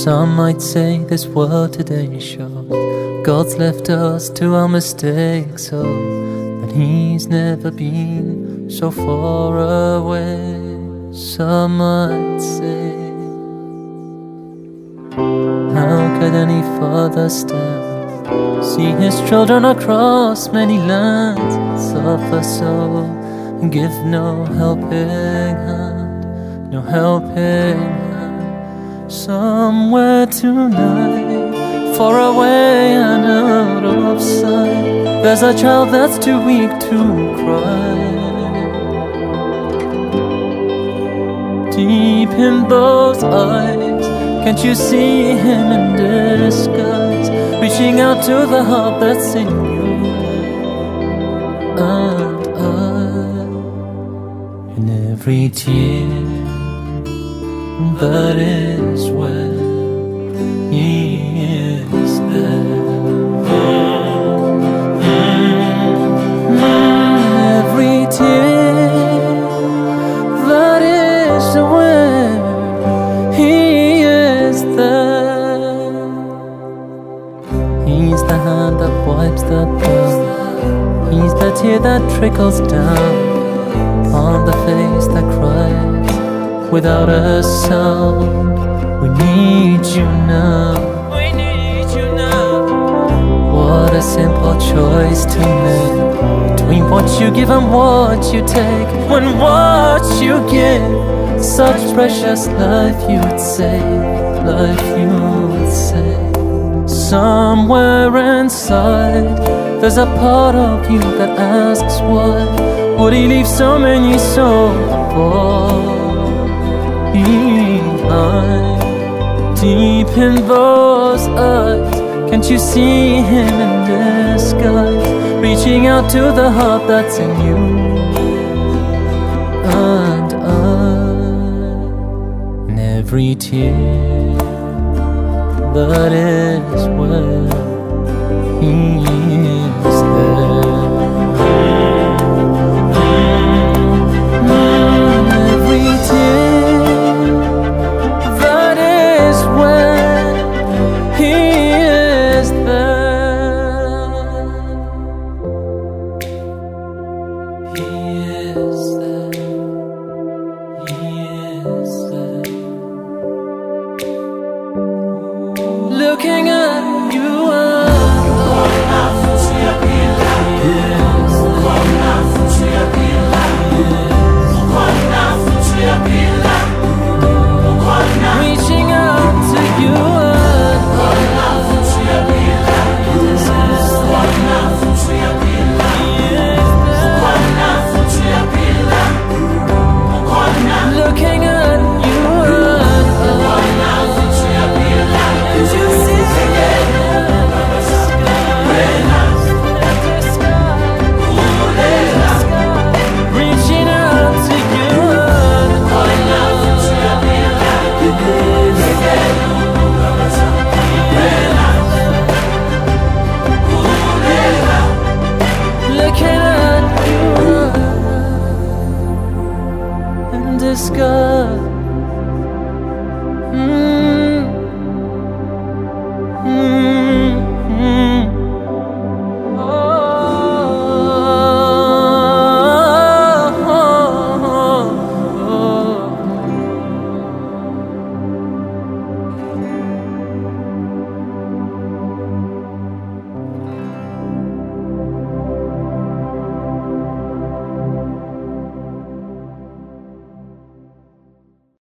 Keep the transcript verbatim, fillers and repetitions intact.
Some might say this world today shows God's left us to our mistakes, so that He's never been so far away. Some might say, how could any father stand, see his children across many lands, suffer so and give no helping hand, no helping hand. Somewhere tonight, far away and out of sight, there's a child that's too weak to cry. Deep in those eyes, can't you see him in disguise, reaching out to the heart that's in you and I. In every tear that is where He is there. Every tear that is where He is there. He's the hand that wipes the blood, He's the tear that trickles down on the face that cries without a sound. We need you now. We need you now. What a simple choice to make, between what you give and what you take. When what you give, such precious life you would save, life you would save. Somewhere inside, there's a part of you that asks why would He leave so many so far behind. Deep in those eyes, can't you see Him in disguise, reaching out to the heart that's in you and I. In every tear that is where